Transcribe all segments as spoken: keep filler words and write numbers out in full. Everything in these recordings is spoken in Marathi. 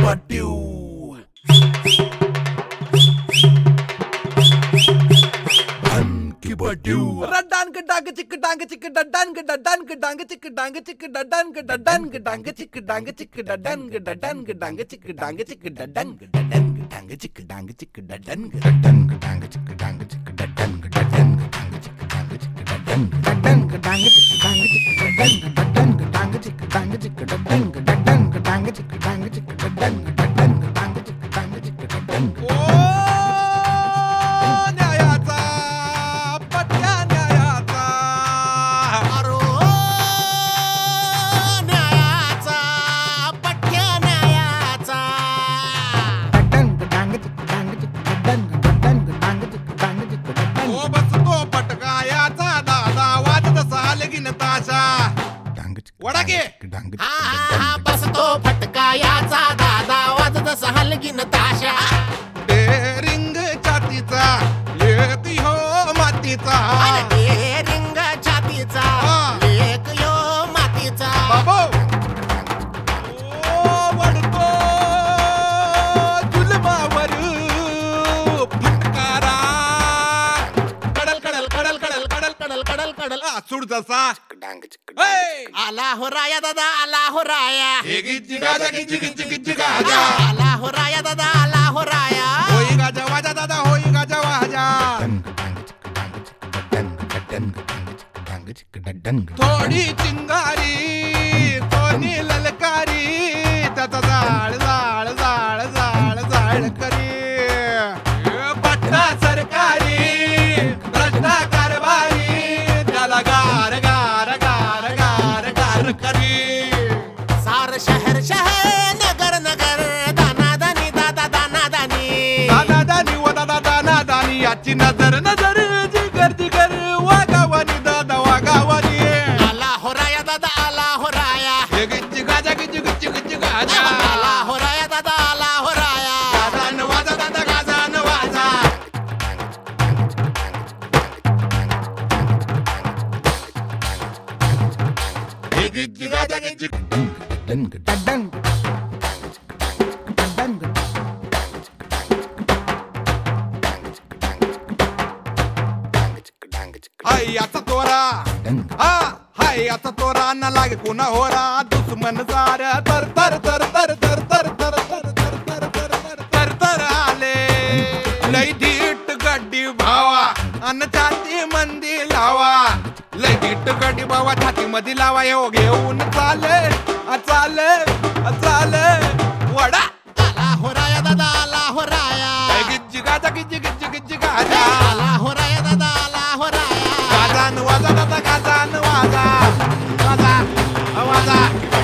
Radan gedang cik gedang cik dadan gedadan gedang cik gedang cik dadan gedadan gedang cik gedang cik dadan gedadan gedang cik gedang cik dadan gedadan gedang cik gedang cik dadan gedadan gedang cik gedang cik dadan gedadan gedang cik gedang cik dadan gedadan gedang cik gedang cik dadan gedadan gedang cik gedang cik dadan gedadan gedang cik gedang cik dadan gedadan gedang cik gedang cik dadan. बस तो फटका याचा दादा वाजत हलगीन ताशा रिंग छातीचा एक हो मातीचा रिंग छातीचा एक यो मातीचा बाबो वडतो जुलमावर फटकारा कडल कडल कडल कडल कडल कडल कडल कडल सुड जसा आला हो राया दादा आला हो राया गिज्जी गाजा गिज्जी गिज्जी गिज्जी गाजा आला हो राया दादा आला हो राया होई गाजा वाजा दादा होई गाजा वाजा थोडी चिंगारी थोडी ललकारी त्याचा जाळ जाळ जाळ जाळ जाळ करी पट्टा सरकारी भ्रष्टा कारभारी त्याला गार गार गार गार गार करी सार शहर शहर नगर नगर दाना दानी दादा दाना दानी दाना दानी व दादा दाना दानी याची नजर नजर जिगर जिगर वागावानी दादा वागावानी आला हो राया दादा आला हो राया गिज्जी गाजा गिज्जी गिज्जी गिज्जी गाजा आला हो राया दादा आला हो राया गाजान वाजा दादा गाजान वाजा गिज्जी गाजा गिज्जी हाय याचा तोरा हा हाय याचा तोरा न लागे कोणा होरा दुश्मन जार तर तर तर तर तर तर तर तर तर तर तर तर तर आले लय धीट गड्डी भावा अन छाती मंदी लावा लय धीट गड्डी भावा छाती मध्ये लावा येऊ घेऊन चाले चाले चाले वडा आला हो राया दादा आला हो राया गिज्जी गाजा गिज्जी गिज्जी गिज्जी गाजा आला हो राया दादा आला हो राया गाजान वाजा दादा गाजान वाजा वाजा वाजा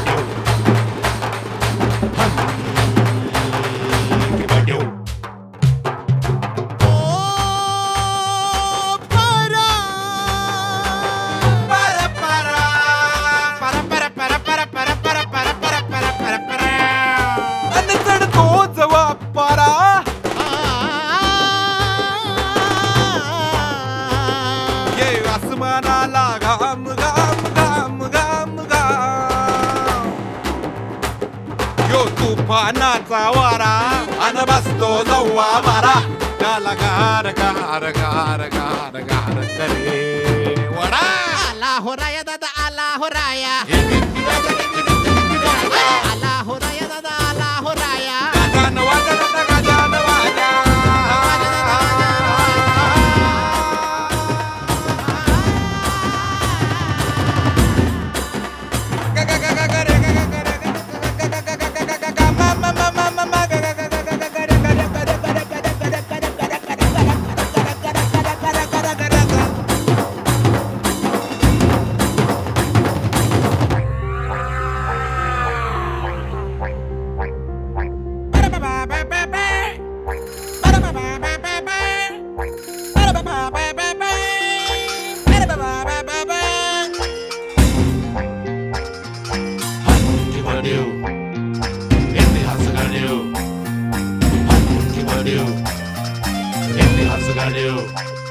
आसमानाला घाम घाम घाम घाम घाम यो तुफानाचा वारा अन बसतो जव्वा मारा त्याला गार गार गार गार गार करे वडा आला हो राया दादा आला हो राया आला हो राया दादा आला हो राया गाजान वाजा दादा गाजान वाजा What you gonna do?